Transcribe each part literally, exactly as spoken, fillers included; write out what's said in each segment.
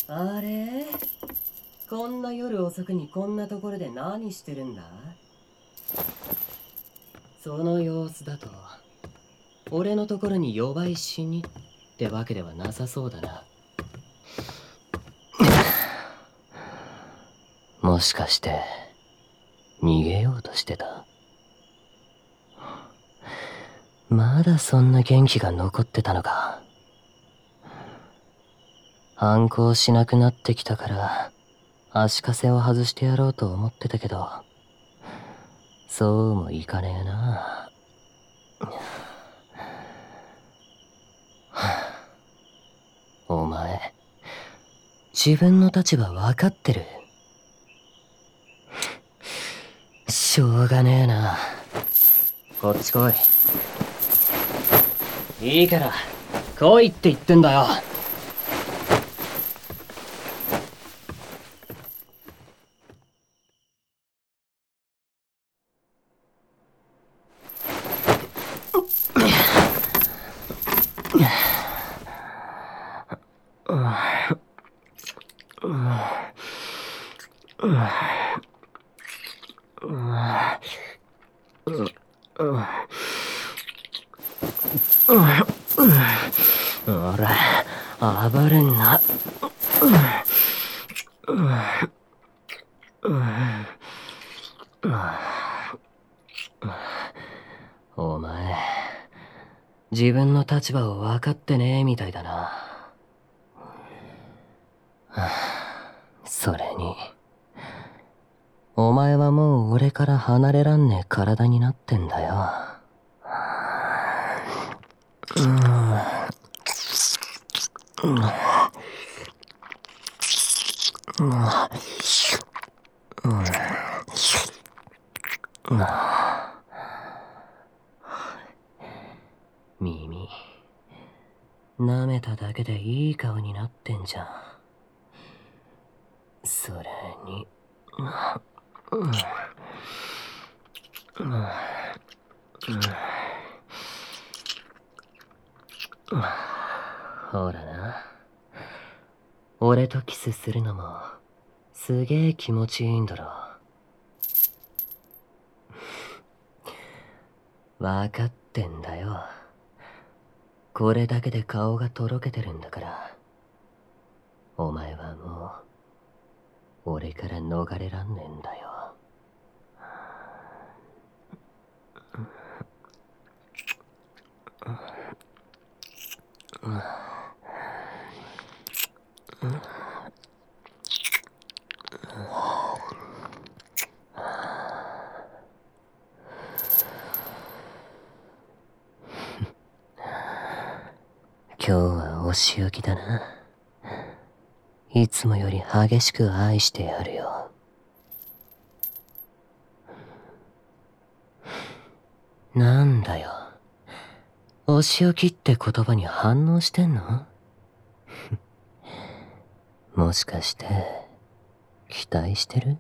あれ、こんな夜遅くにこんなところで何してるんだ？その様子だと俺のところに弱いしにってわけではなさそうだな。もしかして逃げようとしてた？まだそんな元気が残ってたのか。反抗しなくなってきたから足かせを外してやろうと思ってたけど、そうもいかねえな。お前、自分の立場分かってる？しょうがねえな。こっち来い。いいから来いって言ってんだよ。おら、暴れんな。お前、自分の立場を分かってねえみたいだな。それに、お前はもう俺から離れらんねえ体になってんだよ。耳、舐めただけでいい顔になってんじゃん。それに、ほらな、俺とキスするのもすげえ気持ちいいんだろ。わかってんだよ。これだけで顔がとろけてるんだから。お前はもう俺から逃れらんねえんだよ。今日はお仕置きだな。いつもより激しく愛してやるよ。なんだよ、お仕置きって言葉に反応してんの？もしかして期待してる？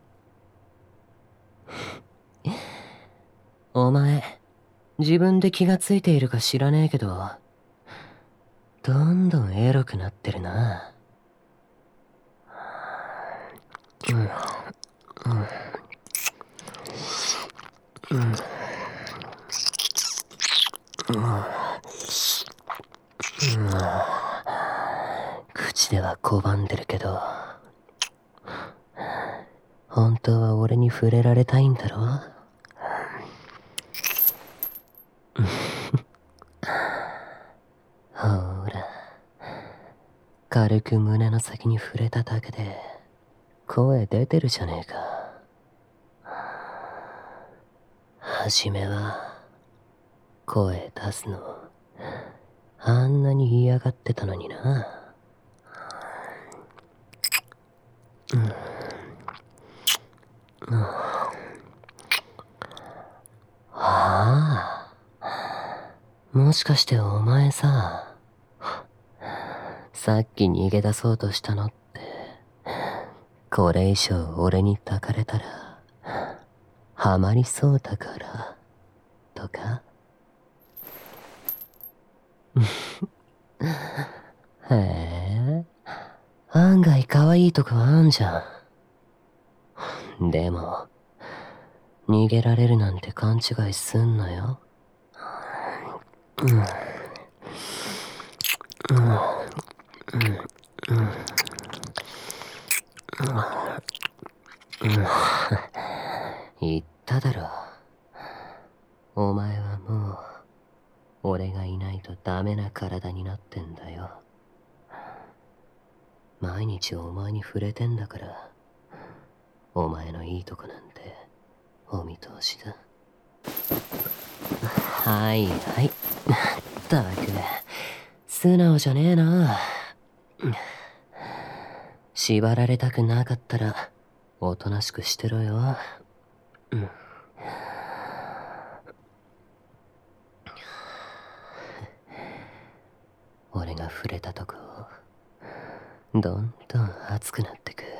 お前、自分で気がついているか知らねえけど、どんどんエロくなってるな。うんうんうん口では拒んでるけど、本当は俺に触れられたいんだろ？ほら、軽く胸の先に触れただけで声出てるじゃねえか。はじめは声出すのあんなに嫌がってたのにな。うんうん、ああ、もしかしてお前さ、さっき逃げ出そうとしたのって、これ以上俺に抱かれたらハマりそうだからとか？へえ、案案外可愛いとこあんじゃん。でも、逃げられるなんて勘違いすんなよ。うん。うん。うん。うん。うん。言っただろ。お前はもう、俺がいないとダメな体になってんだよ。毎日お前に触れてんだから、お前のいいとこなんて、お見通しだ。はいはい。ったく、素直じゃねえな。縛られたくなかったら、おとなしくしてろよ。うん。俺が触れたとこ、どんどん熱くなってく。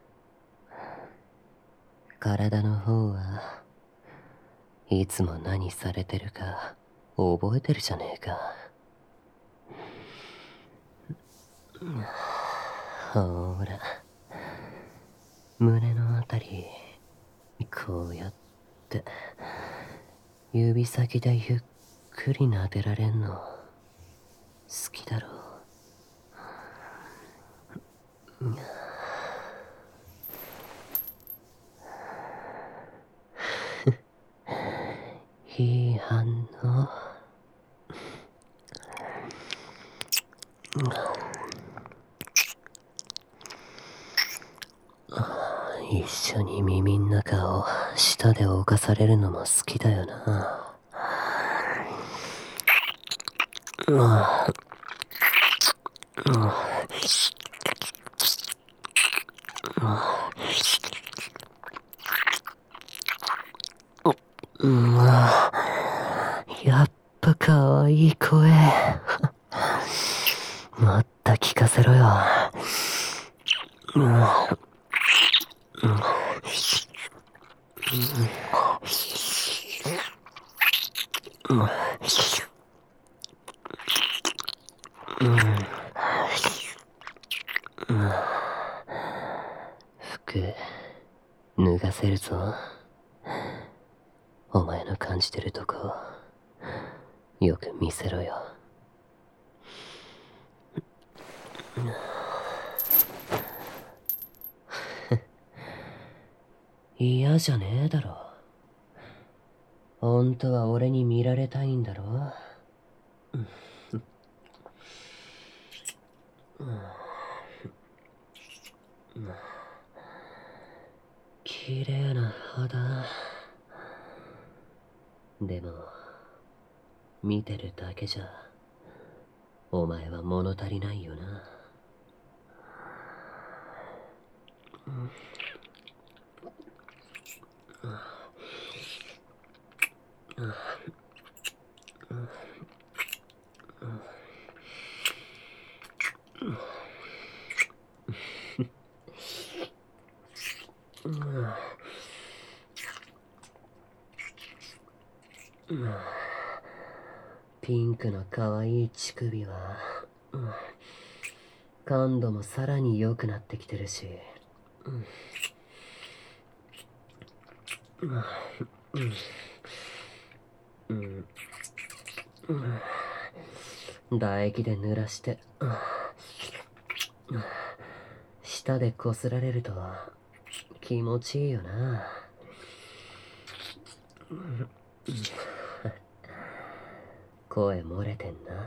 体の方はいつも何されてるか覚えてるじゃねえか。ほーら、胸のあたりこうやって指先でゆっくり撫でられんの好きだろう。いい反応。一緒に耳ん中を舌で侵されるのも好きだよな。うん。うん。やっぱ可愛い声。もっと聞かせろよ。うん。うん。うん。うん。服脱がせるぞ。お前の感じてるとこよく見せろよ。嫌じゃねえだろ。本当は俺に見られたいんだろ。綺麗な肌。でも見てるだけじゃお前は物足りないよな。ピンクの可愛い乳首は感度もさらに良くなってきてるし、唾液で濡らして舌でこすられると気持ちいいよな。声漏れてんな。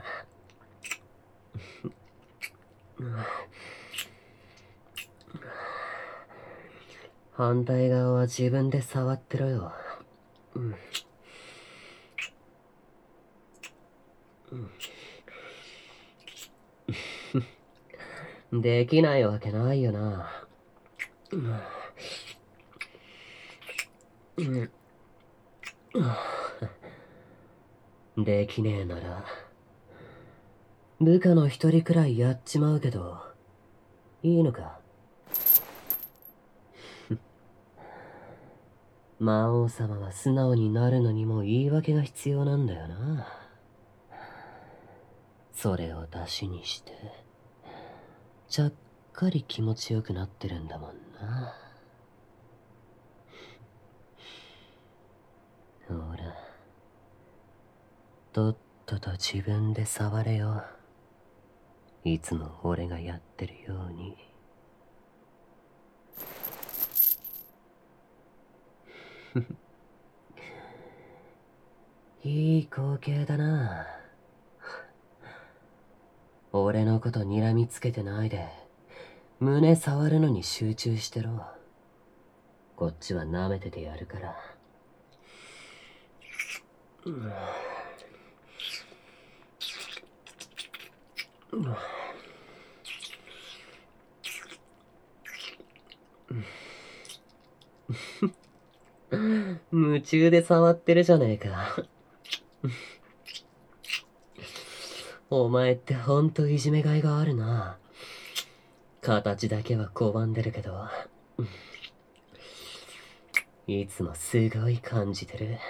反対側は自分で触ってろよ。できないわけないよな。できねえなら部下の一人くらいやっちまうけどいいのか。魔王様は素直になるのにも言い訳が必要なんだよな。それを出しにしてちゃっかり気持ちよくなってるんだもんな。ほら、とっとと自分で触れよ。いつも俺がやってるように。いい光景だな。俺のこと睨みつけてないで、胸触るのに集中してろ。こっちは舐めててやるから。夢中で触ってるじゃねえか。お前ってほんといじめがいがあるな。形だけは拒んでるけど、いつもすごい感じてる。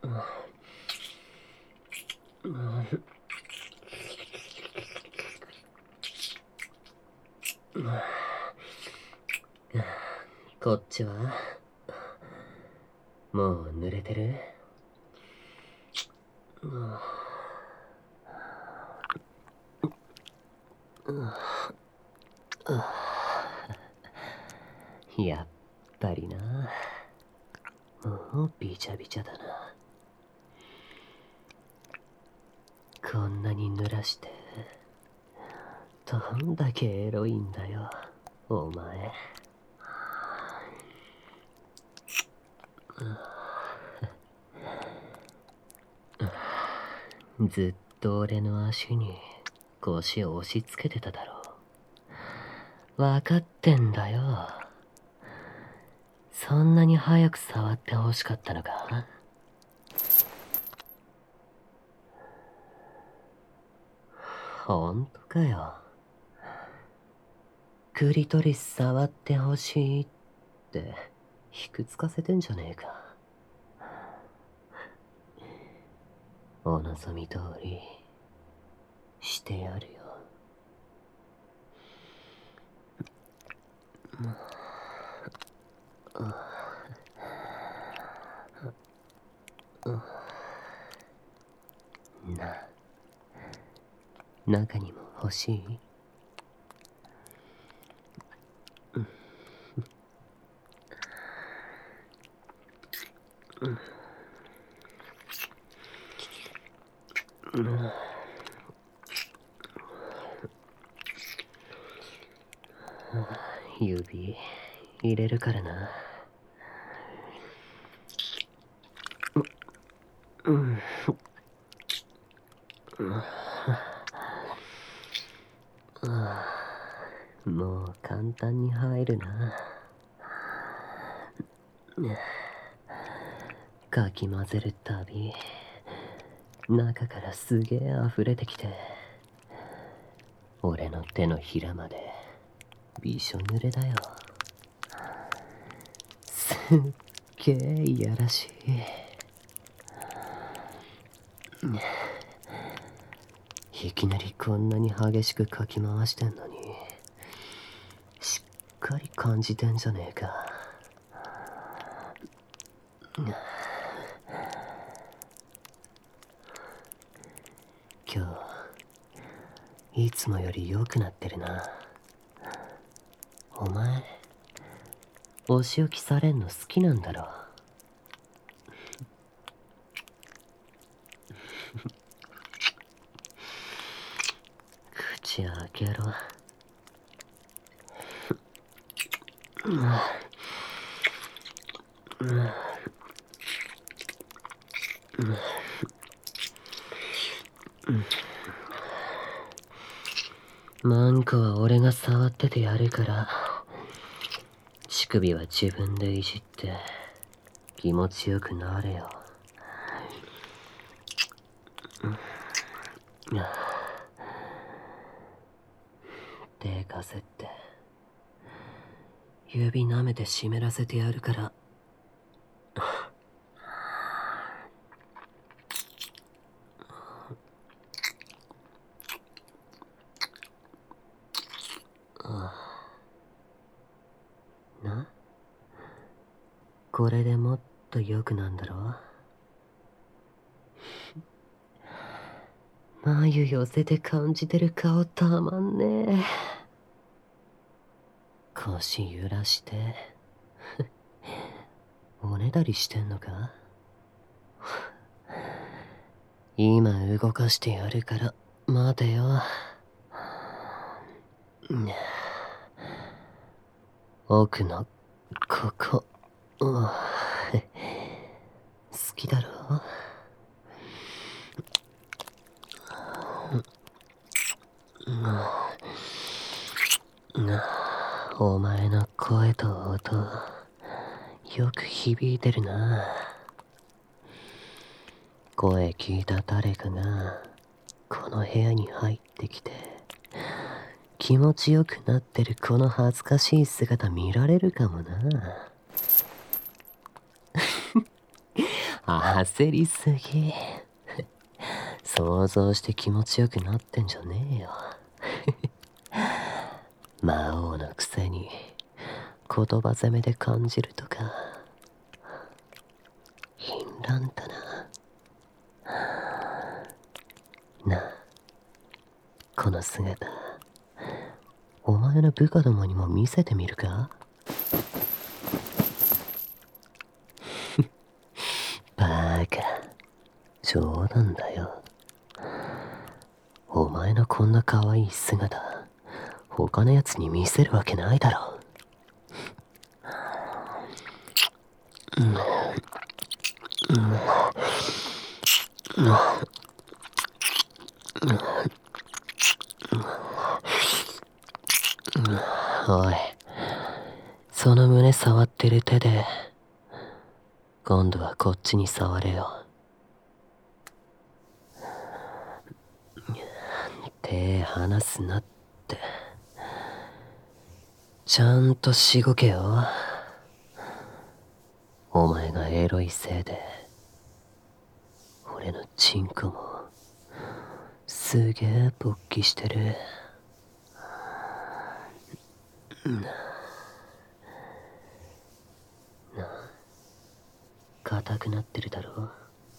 こっちはもう濡れてる？やっぱりな。もうびちゃびちゃだな。こんなに濡らしてどんだけエロいんだよ、お前。ずっと俺の足に腰を押し付けてただろう。わかってんだよ。そんなに早く触って欲しかったのか？ほんとかよ。クリトリス触って欲しいってひくつかせてんじゃねえか。お望み通りしてやるよ。な、中にも欲しい？指入れるからな。もう簡単に入るな。かき混ぜるたび中からすげえ溢れてきて、俺の手のひらまでびしょ濡れだよ。すっげえいやらしい。いきなりこんなに激しくかき回してんのにしっかり感じてんじゃねえか。今日いつもより良くなってるな。お前お仕置きされんの好きなんだろ。口開けろ。マンコは俺が触っててやるから、乳首は自分でいじって気持ちよくなれよ。手貸せって指舐めて湿らせてやるから。 これでもっと良くなんだろ。眉寄せて感じてる顔たまんねえ。腰揺らしておねだりしてんのか。今動かしてやるから待てよ。奥のここ、好きだろ。お前の声と音よく響いてるな。声聞いた誰かがこの部屋に入ってきて気持ちよくなってるこの恥ずかしい姿見られるかもな。焦りすぎ。想像して気持ちよくなってんじゃねえよ。魔王のくせに言葉攻めで感じるとか貧乱だな。なあ、この姿お前の部下どもにも見せてみるか。バカ、冗談だよ。お前のこんな可愛い姿他のやつに見せるわけないだろ。うんうんうんおい、その胸触ってる手で今度はこっちに触れよ。手離すなって。ちゃんとしごけよ。お前がエロいせいで俺のチンコもすげえ勃起してる。なあ、硬くなってるだろ。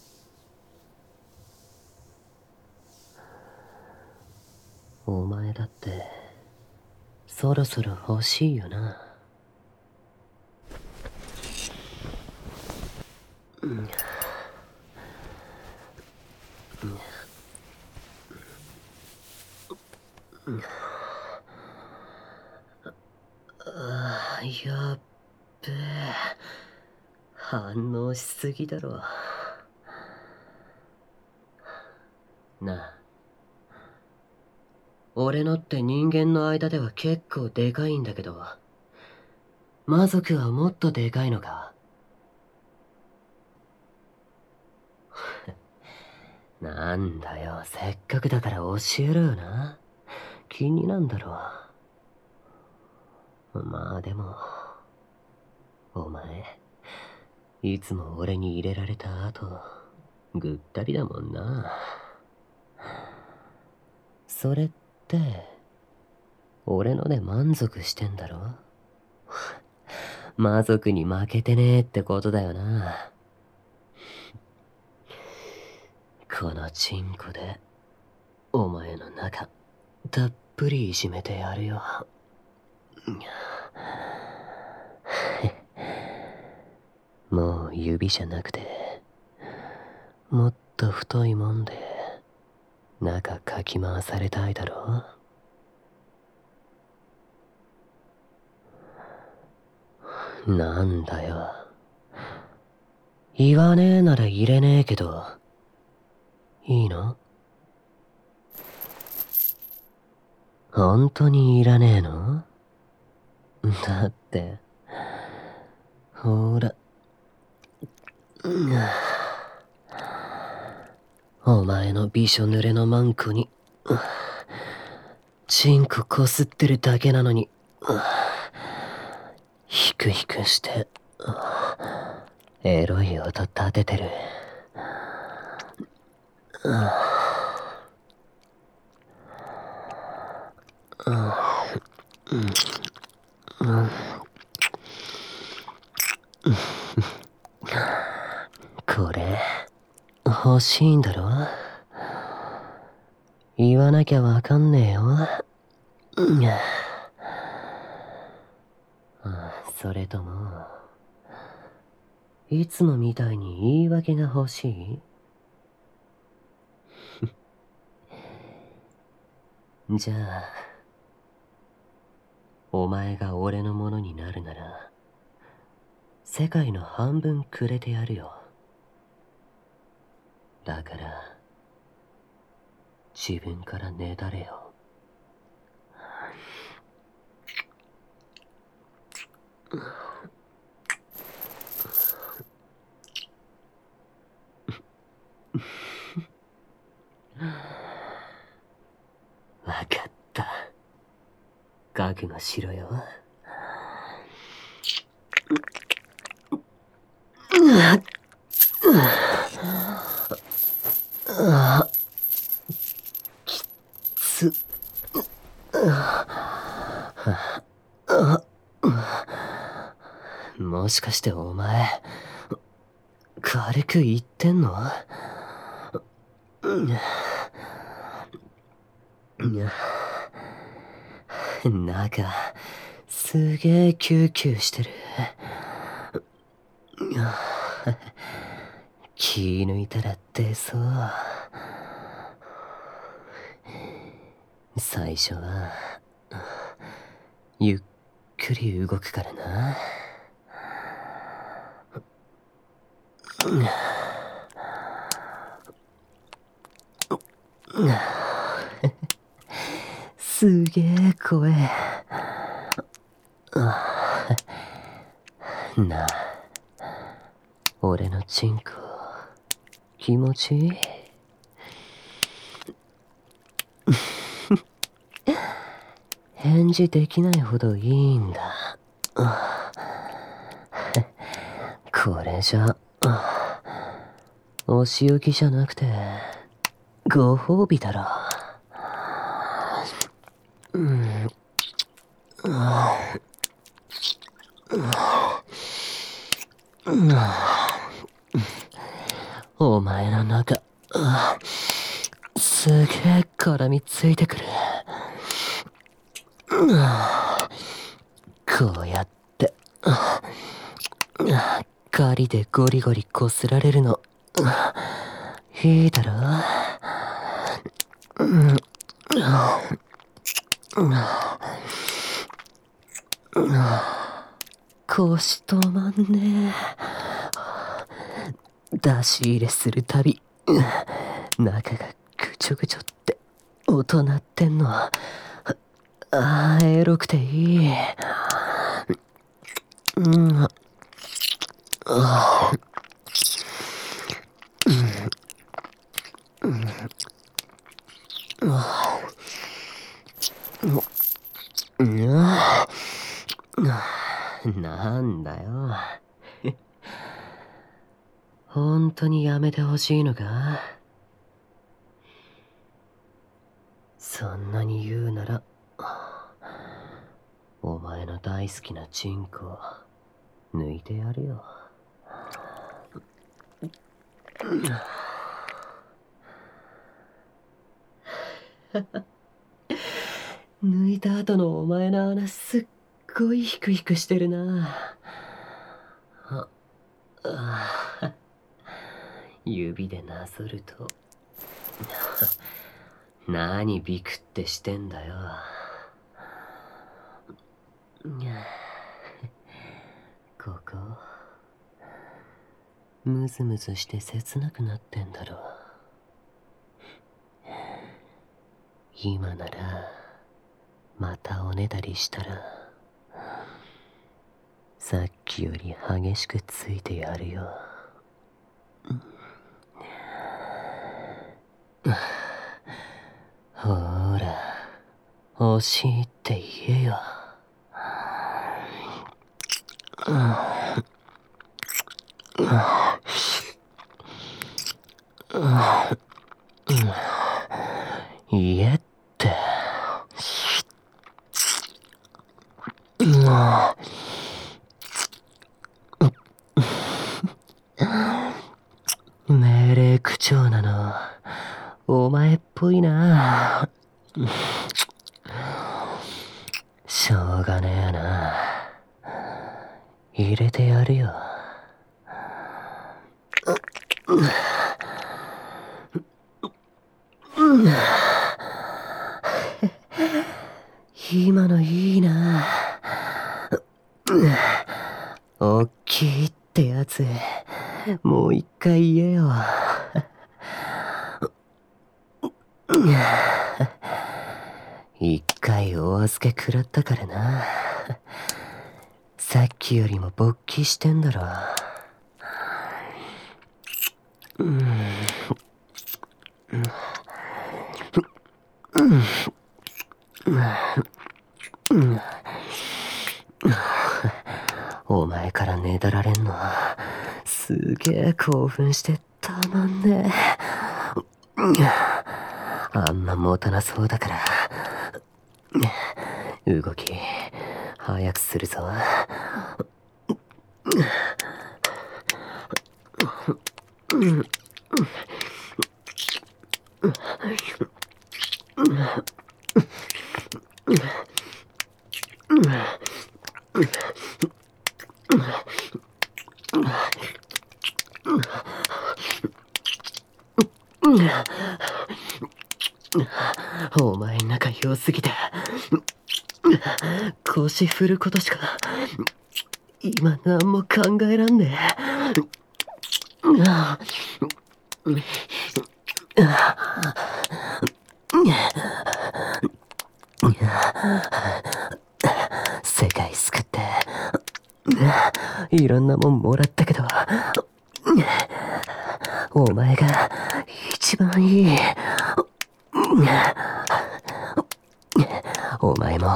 お前だってそろそろ欲しいよな。うんああ、やっべえ。反応しすぎだろ。なあ、俺のって人間の間では結構でかいんだけど、魔族はもっとでかいのか。なんだよ、せっかくだから教えろよな。気になんだろ。まあでもお前いつも俺に入れられた後ぐったりだもんな。それって俺ので満足してんだろ。魔族に負けてねえってことだよな。このチンコでお前の中たっぷりいじめてやるよ。もう指じゃなくてもっと太いもんで中かき回されたいだろ。なんだよ、言わねえなら入れねえけどいいの？本当にいらねえの？だってほら、お前のびしょ濡れのマンコにチンコこすってるだけなのにヒクヒクしてエロい音立ててる。 しいんだろ？言わなきゃわかんねえよ。うん、それとも、いつもみたいに言い訳が欲しい？じゃあ、お前が俺のものになるなら、世界の半分くれてやるよ。だから、自分からねだれよ。わかった。覚悟しろよ。あ、きつ。もしかしてお前、軽く言ってんの？なんか、すげえキューキューしてる。気抜いたら出そう。最初は、ゆっくり動くからな。すげえ声。なあ、俺のチンコ気持ちいい？返事できないほどいいんだ。これじゃお仕置きじゃなくてご褒美だろ。うん、お前の中すげえ絡みついてくる。こうやってガリでゴリゴリこすられるのいいだろ？腰止まんねえ。出し入れするたび中がぐちょぐちょって音鳴ってんの。ああ、エロくていい。うん。あなんだよ。本当にやめてほしいのか？そんなに言うなら、お前の大好きなチンコ抜いてやるよ。抜いた後のお前の穴すっごいヒクヒクしてるな。ああ、指でなぞると何ビクってしてんだよ。ここムズムズして切なくなってんだろ。今ならまたおねだりしたらさっきより激しくついてやるよ。ほーら、欲しいって言えよ。言えって。命令口調なのお前っぽいな。しょうがねえな。入れてやるよ。今のいいな。おっきいってやつ、もう一回言えよ。一回お預け食らったからな。さっきよりも勃起してんだろ。うん。お前からねだられんのすげえ興奮してたまんねえ。あんま持たなそうだから動き早くするぞ。お前仲良すぎて腰振ることしか今何も考えらんねえ。世界救っていろんなもんもらったけどお前が一番いい。お前も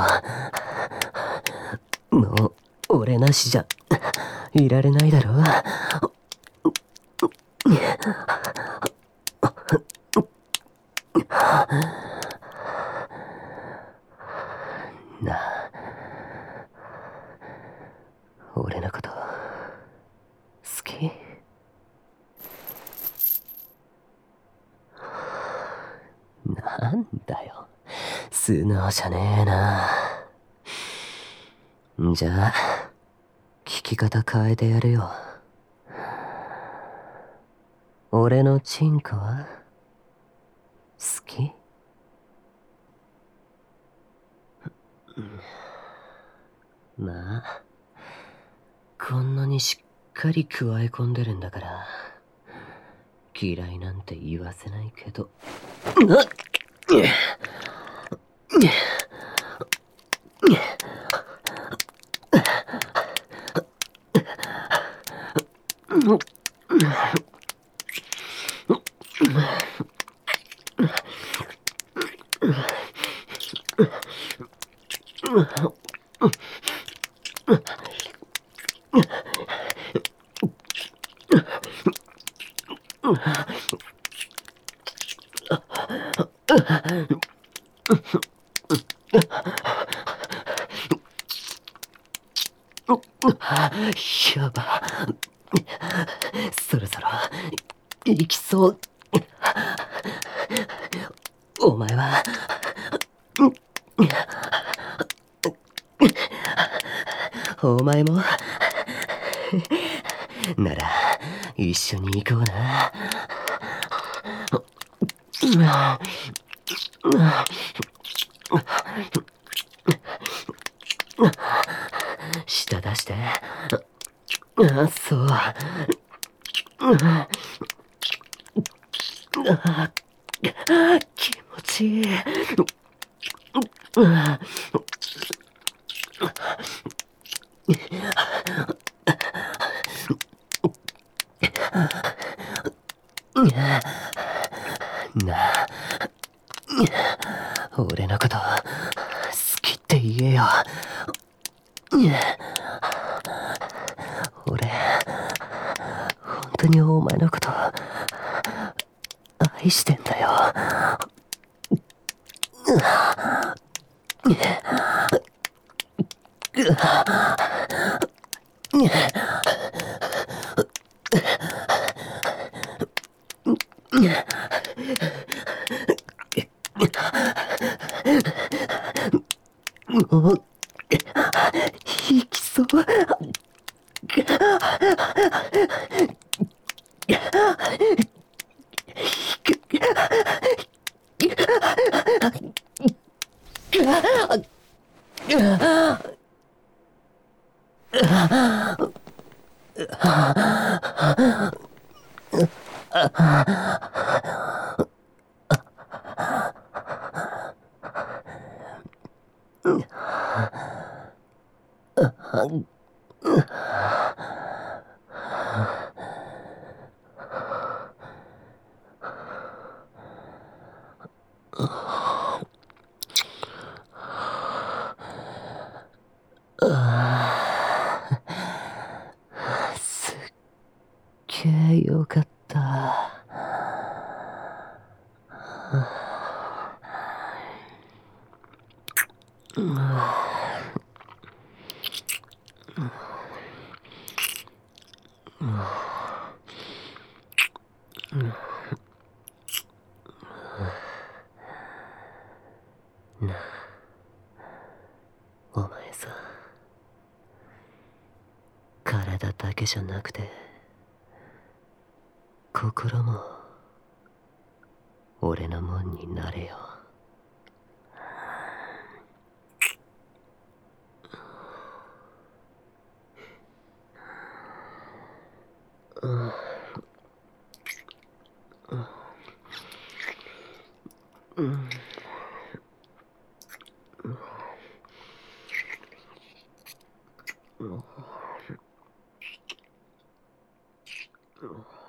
もう俺なしじゃいられないだろ。なあ、俺のこと好き？なんだよ、素直じゃねえな。じゃあ聞き方変えてやるよ。俺のチンコは好き？まあこんなにしっかり加え込んでるんだから嫌いなんて言わせないけど。やば、そろそろ行きそう。お前はお前もなら一緒に行こうな。舌出して。あ、そう。気持ちいい。なあ、俺のこと好きって言えよ。俺本当にお前のこと愛してんだよ。 もう引きそう。すっげえよかった。なあ、お前さ、体だけじゃなくて心も俺のもんになれよ。うんうんうん